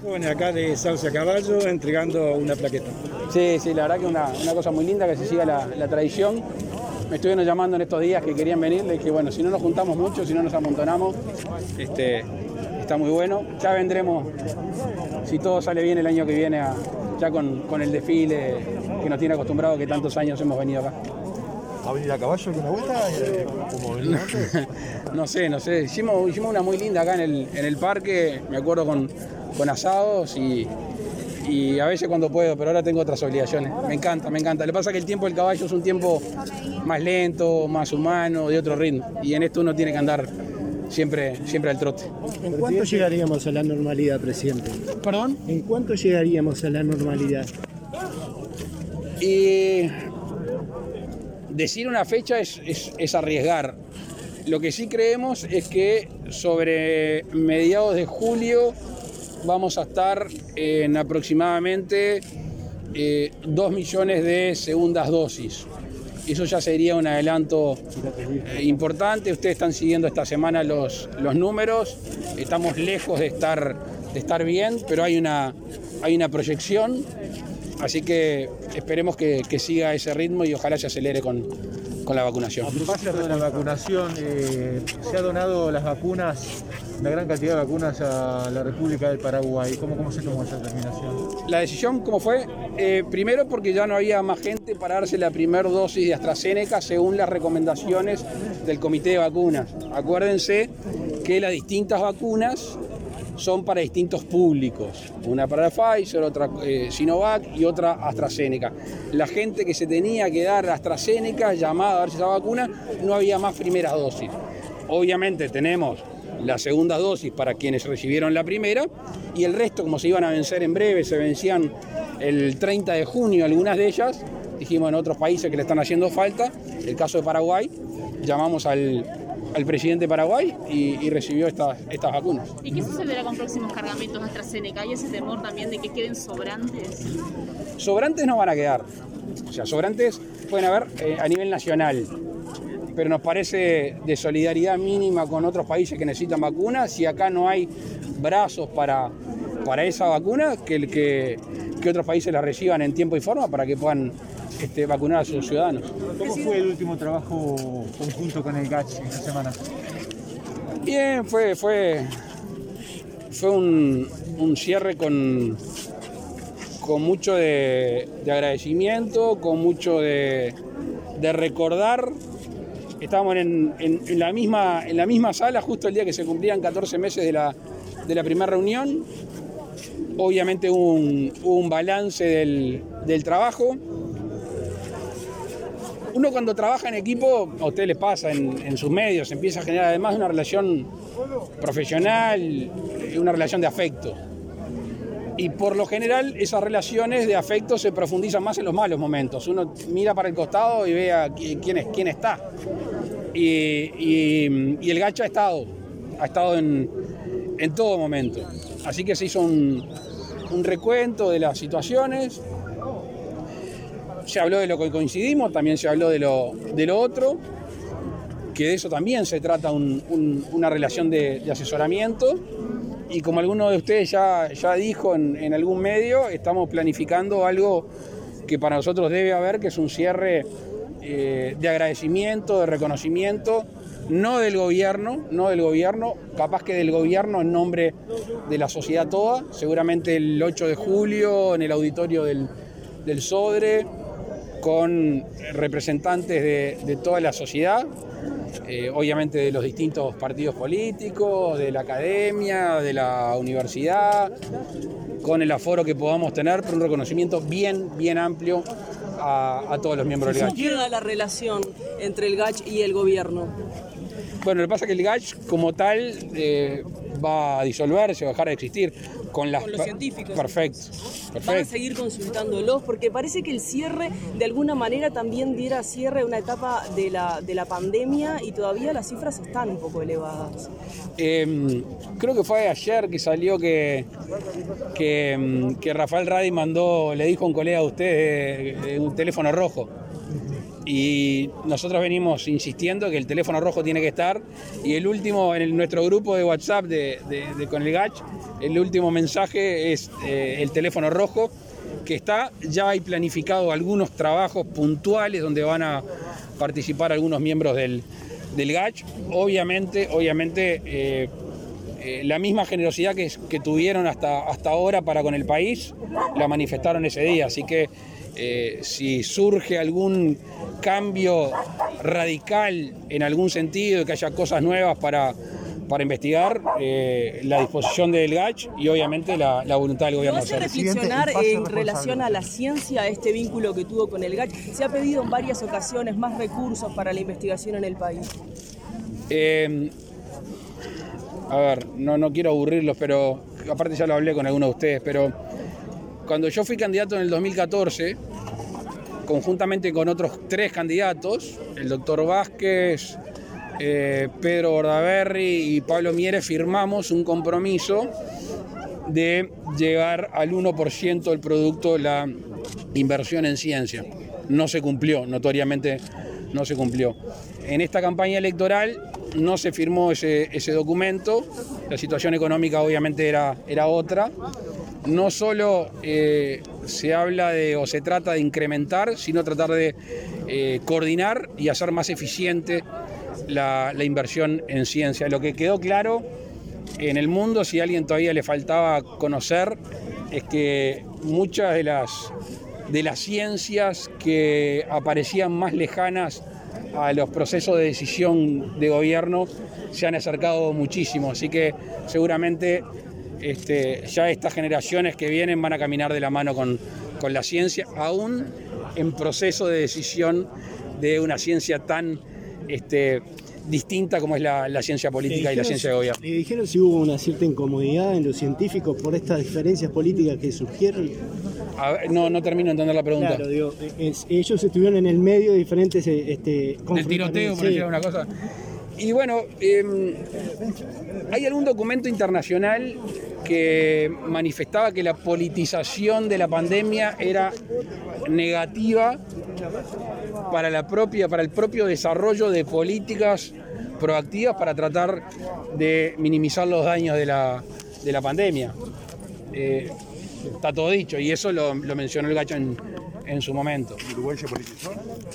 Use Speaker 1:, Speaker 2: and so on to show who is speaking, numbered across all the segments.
Speaker 1: Bueno, acá de Sauce a Caballo entregando una plaqueta.
Speaker 2: Sí, la verdad que una cosa muy linda que se siga la tradición. Me estuvieron llamando en estos días que querían venir, le dije, bueno, si no nos juntamos mucho, si no nos amontonamos, está muy bueno. Ya vendremos, si todo sale bien el año que viene, ya con el desfile que nos tiene acostumbrado, que tantos años hemos venido acá.
Speaker 3: ¿Va a venir a caballo alguna vuelta? ¿Cómo venía antes?
Speaker 2: No sé. Hicimos una muy linda acá en el parque, me acuerdo con asados y a veces cuando puedo, pero ahora tengo otras obligaciones. Me encanta. Lo que pasa es que el tiempo del caballo es un tiempo más lento, más humano, de otro ritmo. Y en esto uno tiene que andar siempre al trote.
Speaker 4: ¿En cuánto llegaríamos a la normalidad, presidente?
Speaker 2: ¿Perdón?
Speaker 4: ¿En cuánto llegaríamos a la normalidad?
Speaker 2: Y decir una fecha es arriesgar. Lo que sí creemos es que sobre mediados de julio vamos a estar en aproximadamente 2 millones de segundas dosis. Eso ya sería un adelanto importante. Ustedes están siguiendo esta semana los números. Estamos lejos de estar bien, pero hay una proyección. Así que esperemos que siga ese ritmo y ojalá se acelere con la vacunación.
Speaker 3: A propósito de la vacunación, se ha donado las vacunas, una gran cantidad de vacunas a la República del Paraguay. ¿Cómo se tomó esa determinación?
Speaker 2: La decisión, ¿cómo fue? Primero porque ya no había más gente para darse la primera dosis de AstraZeneca según las recomendaciones del Comité de Vacunas. Acuérdense que las distintas vacunas son para distintos públicos, una para Pfizer, otra Sinovac y otra AstraZeneca. La gente que se tenía que dar AstraZeneca, llamada a darse esa vacuna, no había más primeras dosis. Obviamente tenemos la segunda dosis para quienes recibieron la primera y el resto, como se iban a vencer en breve, se vencían el 30 de junio algunas de ellas, dijimos en otros países que le están haciendo falta, el caso de Paraguay, llamamos al presidente de Paraguay y recibió estas vacunas.
Speaker 5: ¿Y qué sucederá con próximos cargamentos de AstraZeneca? ¿Hay ese temor también de que queden sobrantes?
Speaker 2: Sobrantes no van a quedar. O sea, sobrantes pueden haber a nivel nacional. Pero nos parece de solidaridad mínima con otros países que necesitan vacunas. Si acá no hay brazos para esa vacuna, que otros países la reciban en tiempo y forma para que puedan vacunar a sus ciudadanos.
Speaker 3: ¿Cómo fue el último trabajo conjunto con el GACH esta semana?
Speaker 2: Bien, fue un cierre con mucho de agradecimiento, con mucho de recordar. Estábamos en la misma sala justo el día que se cumplían 14 meses de la primera reunión. Obviamente hubo un balance del trabajo. Uno cuando trabaja en equipo, a ustedes les pasa en sus medios, empieza a generar además una relación profesional, una relación de afecto. Y por lo general esas relaciones de afecto se profundizan más en los malos momentos. Uno mira para el costado y ve a quién está. Y el GACH ha estado en todo momento. Así que se hizo un recuento de las situaciones. Se habló de lo que coincidimos, también se habló de lo otro, que de eso también se trata una relación de asesoramiento. Y como alguno de ustedes ya dijo en algún medio, estamos planificando algo que para nosotros debe haber, que es un cierre de agradecimiento, de reconocimiento, no del gobierno, capaz que del gobierno en nombre de la sociedad toda, seguramente el 8 de julio en el auditorio del Sodre, con representantes de toda la sociedad, obviamente de los distintos partidos políticos, de la academia, de la universidad, con el aforo que podamos tener, pero un reconocimiento bien amplio a todos los miembros del GACH.
Speaker 6: ¿Cómo queda la relación entre el GACH y el gobierno?
Speaker 2: Bueno, lo que pasa es que el GACH como tal va a disolverse, va a dejar de existir. Con los
Speaker 6: científicos.
Speaker 2: Perfecto.
Speaker 6: Van a seguir consultándolos, porque parece que el cierre de alguna manera también diera cierre a una etapa de la pandemia y todavía las cifras están un poco elevadas.
Speaker 2: Creo que fue ayer que salió que Rafael Radi le dijo a un colega de usted un teléfono rojo. Y nosotros venimos insistiendo que el teléfono rojo tiene que estar, y el último en nuestro grupo de WhatsApp con el GACH, el último mensaje es el teléfono rojo, que está. Ya hay planificado algunos trabajos puntuales donde van a participar algunos miembros del GACH. Obviamente la misma generosidad que tuvieron hasta ahora para con el país, la manifestaron ese día, así que si surge algún cambio radical en algún sentido, que haya cosas nuevas para investigar, la disposición del GACH y obviamente la voluntad del gobierno.
Speaker 6: ¿No hace reflexionar en relación a la ciencia este vínculo que tuvo con el GACH? Se ha pedido en varias ocasiones más recursos para la investigación en el país.
Speaker 2: A ver, no quiero aburrirlos, pero aparte ya lo hablé con algunos de ustedes, pero cuando yo fui candidato en el 2014, conjuntamente con otros 3 candidatos, el doctor Vázquez, Pedro Bordaberry y Pablo Mieres, firmamos un compromiso de llegar al 1% del producto la inversión en ciencia. No se cumplió, notoriamente no se cumplió. En esta campaña electoral no se firmó ese documento, la situación económica obviamente era otra. No solo se habla o se trata de incrementar, sino tratar de coordinar y hacer más eficiente la inversión en ciencia. Lo que quedó claro en el mundo, si a alguien todavía le faltaba conocer, es que muchas de las ciencias que aparecían más lejanas a los procesos de decisión de gobierno se han acercado muchísimo, así que seguramente ya estas generaciones que vienen van a caminar de la mano con la ciencia, aún en proceso de decisión de una ciencia tan distinta como es la ciencia política y la ciencia de gobierno.
Speaker 4: ¿Le dijeron si hubo una cierta incomodidad en los científicos por estas diferencias políticas que surgieron?
Speaker 2: No termino de entender la pregunta.
Speaker 4: Claro, digo, ellos estuvieron en el medio de diferentes
Speaker 2: del tiroteo, por decir alguna cosa. Y bueno, hay algún documento internacional que manifestaba que la politización de la pandemia era negativa para el propio desarrollo de políticas proactivas para tratar de minimizar los daños de la pandemia. Está todo dicho, y eso lo mencionó el GACH en su momento.
Speaker 7: ¿Uruguay se politizó?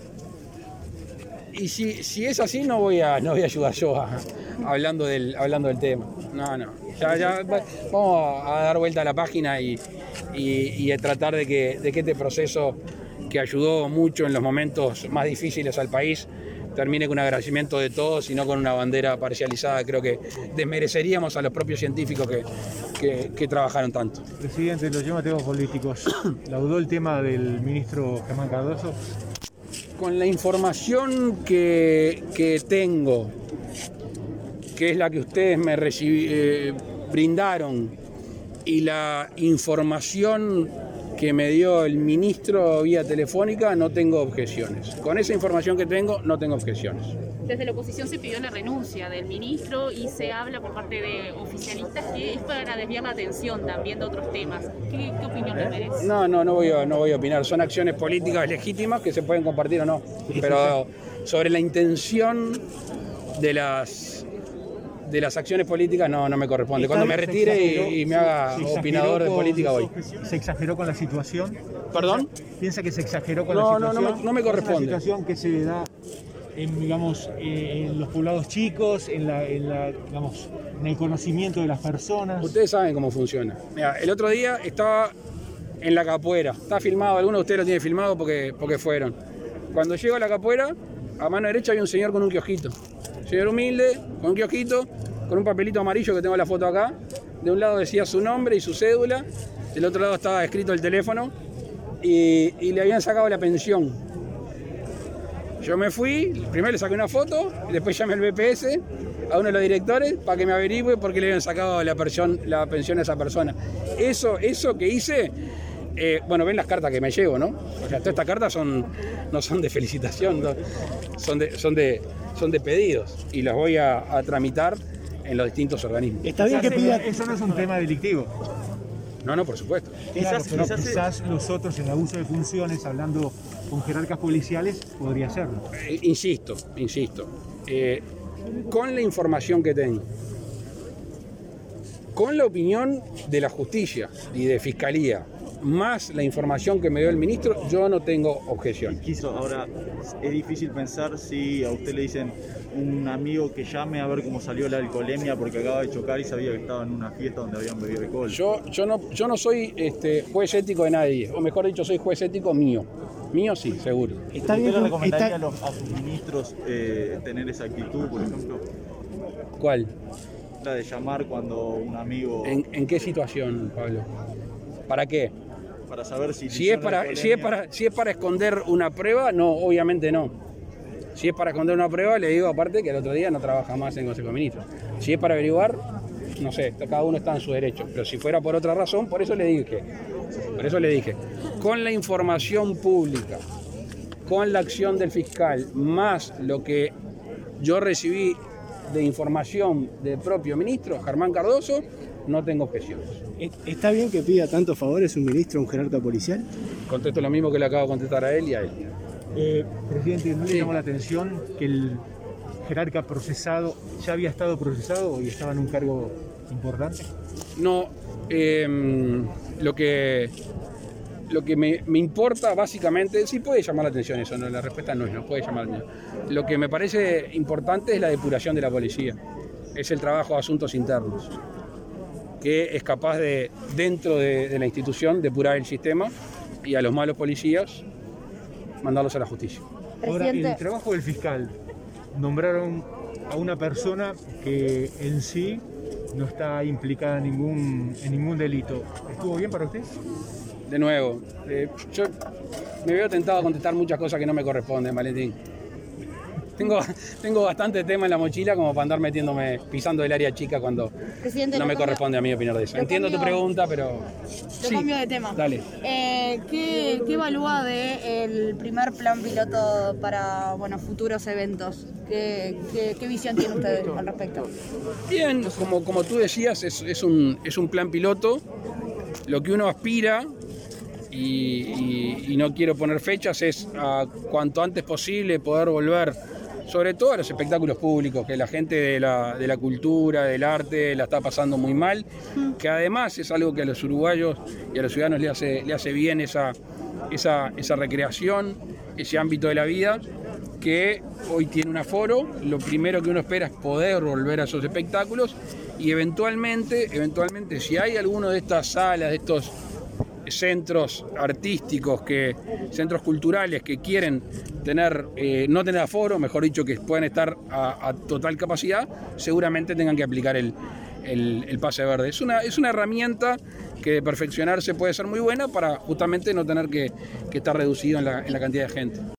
Speaker 2: Y si es así, no voy a ayudar yo hablando del tema. No. Ya vamos a dar vuelta a la página y a tratar de que este proceso, que ayudó mucho en los momentos más difíciles al país, termine con un agradecimiento de todos y no con una bandera parcializada. Creo que desmereceríamos a los propios científicos que trabajaron tanto.
Speaker 3: Presidente, los llama temas políticos. ¿Laudó el tema del ministro Germán Cardoso?
Speaker 2: Con la información que tengo, que es la que ustedes me brindaron, y la información que me dio el ministro vía telefónica, no tengo objeciones. Con esa información que tengo, no tengo objeciones.
Speaker 5: Desde la oposición se pidió la renuncia del ministro y se habla por parte de oficialistas que es para desviar la atención también de otros temas. ¿Qué opinión le merece?
Speaker 2: No voy a opinar. Son acciones políticas legítimas que se pueden compartir o no. Pero sobre la intención de las acciones políticas no me corresponde. Cuando me retire y me haga opinador de política, voy.
Speaker 3: ¿Se exageró con la situación?
Speaker 2: ¿Perdón?
Speaker 3: ¿Piensa que se exageró con la situación?
Speaker 2: No me corresponde.
Speaker 3: La situación que se da en los poblados chicos, en el conocimiento de las personas.
Speaker 2: Ustedes saben cómo funciona. Mira, el otro día estaba en la Capuera. Está filmado, alguno de ustedes lo tiene filmado porque fueron. Cuando llego a la Capuera, a mano derecha había un señor con un kiosquito. Señor humilde, con un kiosquito, con un papelito amarillo que tengo la foto acá. De un lado decía su nombre y su cédula, del otro lado estaba escrito el teléfono y le habían sacado la pensión. Yo me fui, primero le saqué una foto, y después llamé al BPS a uno de los directores para que me averigüe por qué le habían sacado la pensión a esa persona. Eso que hice, ven las cartas que me llevo, ¿no? O sea, todas estas cartas no son de felicitación, son de pedidos y los voy a tramitar en los distintos organismos.
Speaker 4: Está bien que pida...
Speaker 3: Eso no es un tema delictivo.
Speaker 2: No, por supuesto.
Speaker 3: Claro, pero quizás los otros en abuso de funciones, hablando con jerarcas policiales, podría hacerlo.
Speaker 2: Insisto, con la información que tengo, con la opinión de la justicia y de fiscalía, más la información que me dio el ministro, yo no tengo objeción.
Speaker 7: Ahora, es difícil pensar si a usted le dicen un amigo que llame a ver cómo salió la alcoholemia porque acaba de chocar y sabía que estaba en una fiesta donde habían bebido alcohol.
Speaker 2: Yo no soy juez ético de nadie, o mejor dicho, soy juez ético mío. Mío sí, seguro.
Speaker 4: Está bien,
Speaker 7: ¿Usted le recomendaría a sus ministros tener esa actitud, por ejemplo?
Speaker 2: ¿Cuál?
Speaker 7: La de llamar cuando un amigo...
Speaker 2: ¿En qué situación, Pablo? ¿Para qué?
Speaker 7: Para saber
Speaker 2: Si es para esconder una prueba, no, obviamente no. Si es para esconder una prueba, le digo aparte que el otro día no trabaja más en Consejo de Ministros. Si es para averiguar, no sé, cada uno está en su derecho. Pero si fuera por otra razón, por eso le dije. Con la información pública, con la acción del fiscal, más lo que yo recibí de información del propio ministro, Germán Cardoso, no tengo objeciones.
Speaker 4: ¿Está bien que pida tantos favores un ministro a un jerarca policial?
Speaker 2: Contesto lo mismo que le acabo de contestar a él y a él.
Speaker 3: Presidente, ¿no le llamó la atención que el jerarca procesado ya había estado procesado y estaba en un cargo importante?
Speaker 2: No, lo que me importa básicamente, sí puede llamar la atención eso, no, la respuesta no puede llamar la atención. Lo que me parece importante es la depuración de la policía, es el trabajo de asuntos internos, que es capaz de, dentro de la institución, depurar el sistema y a los malos policías mandarlos a la justicia.
Speaker 3: Ahora, el trabajo del fiscal, nombraron a una persona que en sí no está implicada en ningún delito. ¿Estuvo bien para usted?
Speaker 2: De nuevo, yo me veo tentado a contestar muchas cosas que no me corresponden, Valentín. Tengo bastante tema en la mochila como para andar pisando el área chica cuando no me corresponde a mí opinar de eso. Entiendo tu pregunta, pero...
Speaker 8: Sí, cambio de tema.
Speaker 2: Dale.
Speaker 8: ¿Qué evalúa del primer plan piloto para futuros eventos? ¿Qué visión tiene usted al respecto?
Speaker 2: Bien, como tú decías, es un plan piloto. Lo que uno aspira, y no quiero poner fechas, es a cuanto antes posible poder volver, sobre todo a los espectáculos públicos, que la gente de la cultura, del arte, la está pasando muy mal, que además es algo que a los uruguayos y a los ciudadanos le hace bien esa recreación, ese ámbito de la vida, que hoy tiene un aforo. Lo primero que uno espera es poder volver a esos espectáculos y eventualmente, si hay alguno de estas salas, de estos centros artísticos, centros culturales que quieren no tener aforo, mejor dicho, que pueden estar a total capacidad, seguramente tengan que aplicar el pase verde. Es una herramienta que de perfeccionarse puede ser muy buena para justamente no tener que estar reducido en la cantidad de gente.